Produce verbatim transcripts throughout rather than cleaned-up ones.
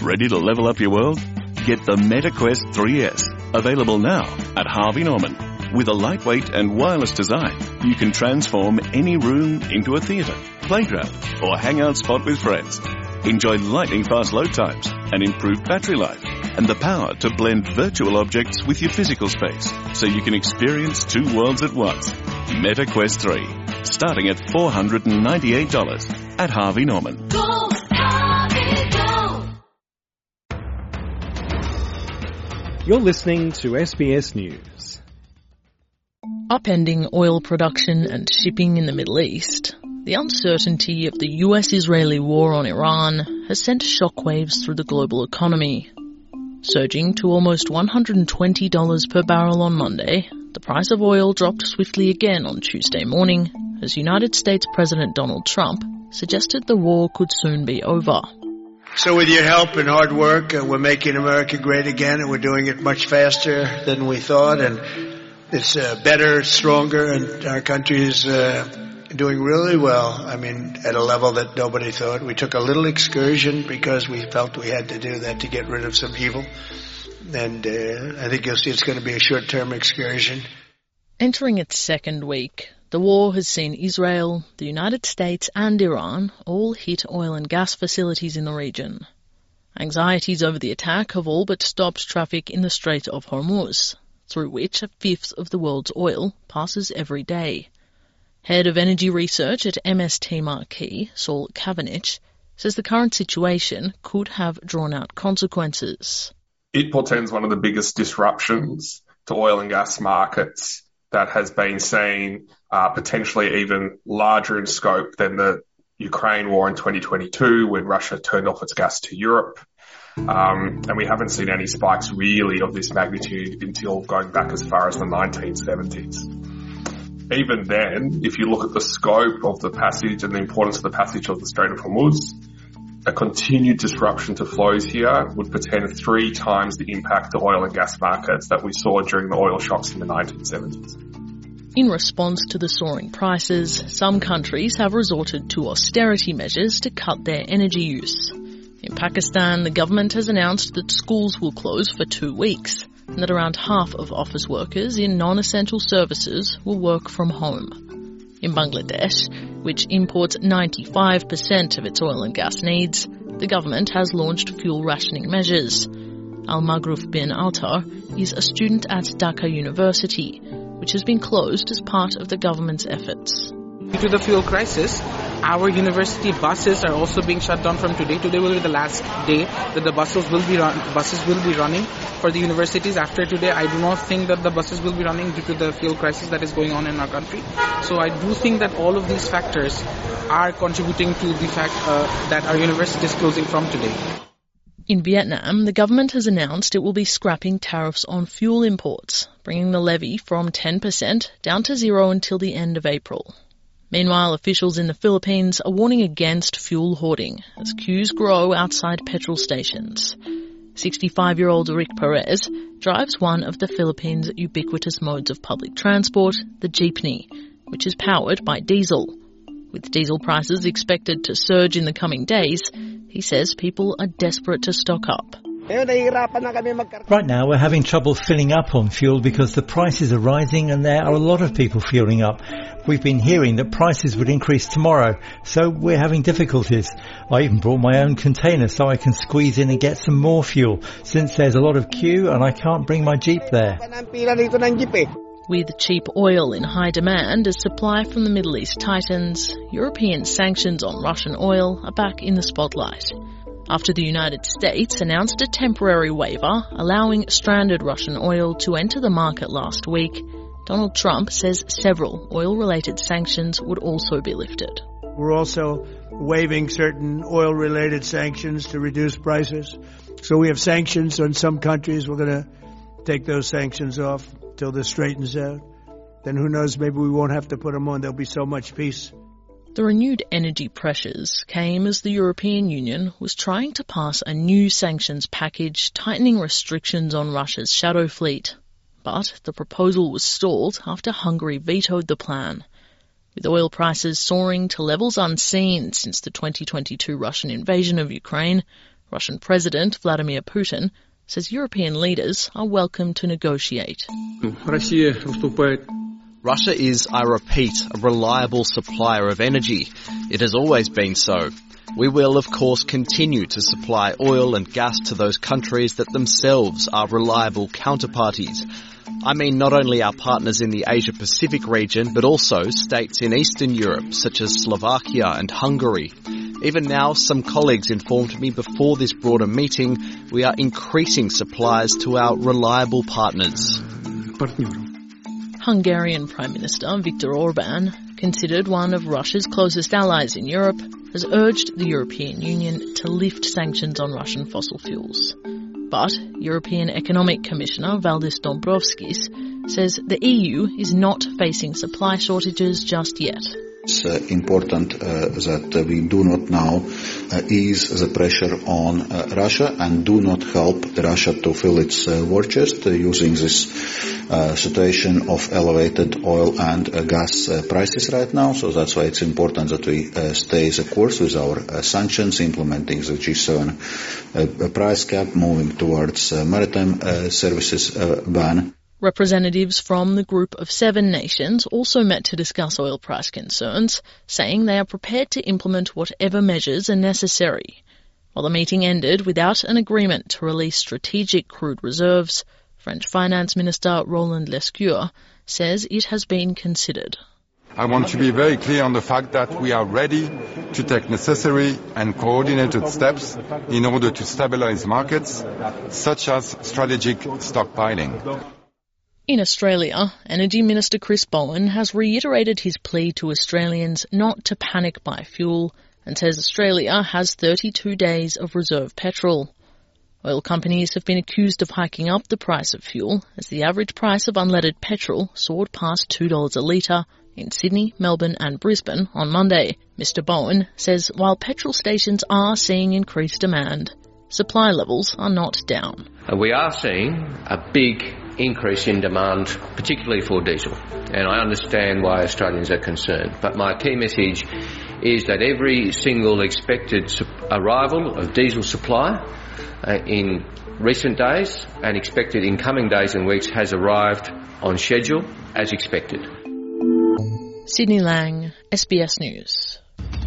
Ready to level up your world? Get the MetaQuest three S, available now at Harvey Norman. With a lightweight and wireless design, you can transform any room into a theatre, playground, or hangout spot with friends. Enjoy lightning-fast load times and improved battery life, and the power to blend virtual objects with your physical space, so you can experience two worlds at once. MetaQuest three, starting at four hundred ninety-eight dollars at Harvey Norman. Go, Harvey, go! You're listening to S B S News. Upending oil production and shipping in the Middle East, the uncertainty of the U S-Israeli war on Iran has sent shockwaves through the global economy. Surging to almost one hundred twenty dollars per barrel on Monday, the price of oil dropped swiftly again on Tuesday morning as United States President Donald Trump suggested the war could soon be over. So with your help and hard work, uh, we're making America great again, and we're doing it much faster than we thought, and it's uh, better, stronger, and our country is uh, doing really well. I mean, at a level that nobody thought. We took a little excursion because we felt we had to do that to get rid of some evil, and uh, I think you'll see it's going to be a short-term excursion. Entering its second week, the war has seen Israel, the United States and Iran all hit oil and gas facilities in the region. Anxieties over the attack have all but stopped traffic in the Strait of Hormuz, through which a fifth of the world's oil passes every day. Head of Energy Research at M S T Marquee, Saul Kavanagh, says the current situation could have drawn-out consequences. It portends one of the biggest disruptions to oil and gas markets that has been seen, uh, potentially even larger in scope than the Ukraine war in twenty twenty-two when Russia turned off its gas to Europe. Um, and we haven't seen any spikes really of this magnitude until going back as far as the nineteen seventies. Even then, if you look at the scope of the passage and the importance of the passage of the Strait of Hormuz, a continued disruption to flows here would portend three times the impact to oil and gas markets that we saw during the oil shocks in the nineteen seventies. In response to the soaring prices, some countries have resorted to austerity measures to cut their energy use. In Pakistan, the government has announced that schools will close for two weeks and that around half of office workers in non-essential services will work from home. In Bangladesh, which imports ninety-five percent of its oil and gas needs, the government has launched fuel rationing measures. Al-Maghruf bin Altar is a student at Dhaka University, which has been closed as part of the government's efforts. Due to the fuel crisis, our university buses are also being shut down from today. Today will be the last day that the buses will be run, buses will be running for the universities. After today, I do not think that the buses will be running due to the fuel crisis that is going on in our country. So I do think that all of these factors are contributing to the fact uh, that our university is closing from today. In Vietnam, the government has announced it will be scrapping tariffs on fuel imports, bringing the levy from ten percent down to zero until the end of April. Meanwhile, officials in the Philippines are warning against fuel hoarding as queues grow outside petrol stations. sixty-five-year-old Rick Perez drives one of the Philippines' ubiquitous modes of public transport, the jeepney, which is powered by diesel. With diesel prices expected to surge in the coming days, he says people are desperate to stock up. Right now we're having trouble filling up on fuel because the prices are rising and there are a lot of people fueling up. We've been hearing that prices would increase tomorrow, so we're having difficulties. I even brought my own container so I can squeeze in and get some more fuel, since there's a lot of queue and I can't bring my Jeep there. With cheap oil in high demand as supply from the Middle East tightens, European sanctions on Russian oil are back in the spotlight. After the United States announced a temporary waiver allowing stranded Russian oil to enter the market last week, Donald Trump says several oil-related sanctions would also be lifted. We're also waiving certain oil-related sanctions to reduce prices. So we have sanctions on some countries. We're going to take those sanctions off till this straightens out. Then who knows, maybe we won't have to put them on. There'll be so much peace. The renewed energy pressures came as the European Union was trying to pass a new sanctions package tightening restrictions on Russia's shadow fleet. But the proposal was stalled after Hungary vetoed the plan. With oil prices soaring to levels unseen since the twenty twenty-two Russian invasion of Ukraine, Russian President Vladimir Putin says European leaders are welcome to negotiate. Russia is, I repeat, a reliable supplier of energy. It has always been so. We will, of course, continue to supply oil and gas to those countries that themselves are reliable counterparties. I mean not only our partners in the Asia-Pacific region, but also states in Eastern Europe, such as Slovakia and Hungary. Even now, some colleagues informed me before this broader meeting, we are increasing supplies to our reliable partners. Hungarian Prime Minister Viktor Orban, considered one of Russia's closest allies in Europe, has urged the European Union to lift sanctions on Russian fossil fuels. But European Economic Commissioner Valdis Dombrovskis says the E U is not facing supply shortages just yet. It's uh, important uh, that uh, we do not now uh, ease the pressure on uh, Russia and do not help Russia to fill its uh, war chest uh, using this uh, situation of elevated oil and uh, gas uh, prices right now. So that's why it's important that we uh, stay the course with our uh, sanctions, implementing the G seven uh, price cap, moving towards uh, maritime uh, services uh, ban. Representatives from the group of seven nations also met to discuss oil price concerns, saying they are prepared to implement whatever measures are necessary. While the meeting ended without an agreement to release strategic crude reserves, French Finance Minister Roland Lescure says it has been considered. I want to be very clear on the fact that we are ready to take necessary and coordinated steps in order to stabilize markets, such as strategic stockpiling. In Australia, Energy Minister Chris Bowen has reiterated his plea to Australians not to panic buy fuel and says Australia has thirty-two days of reserve petrol. Oil companies have been accused of hiking up the price of fuel as the average price of unleaded petrol soared past two dollars a litre in Sydney, Melbourne and Brisbane on Monday. Mister Bowen says while petrol stations are seeing increased demand, supply levels are not down. We are seeing a big increase in demand, particularly for diesel, and I understand why Australians are concerned. But my key message is that every single expected arrival of diesel supply uh, in recent days and expected in coming days and weeks has arrived on schedule as expected. Sydney Lang, S B S News.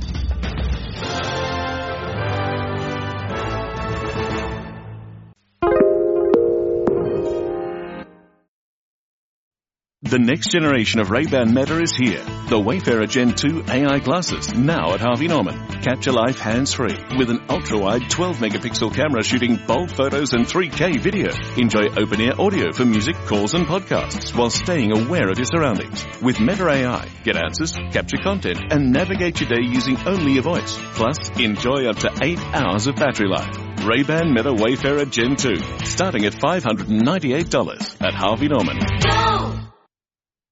The next generation of Ray-Ban Meta is here. The Wayfarer Gen two A I glasses, now at Harvey Norman. Capture life hands-free with an ultra-wide twelve megapixel camera shooting bold photos and three K video. Enjoy open-ear audio for music, calls and podcasts while staying aware of your surroundings. With Meta A I, get answers, capture content and navigate your day using only your voice. Plus, enjoy up to eight hours of battery life. Ray-Ban Meta Wayfarer Gen two, starting at five hundred ninety-eight dollars at Harvey Norman. Go!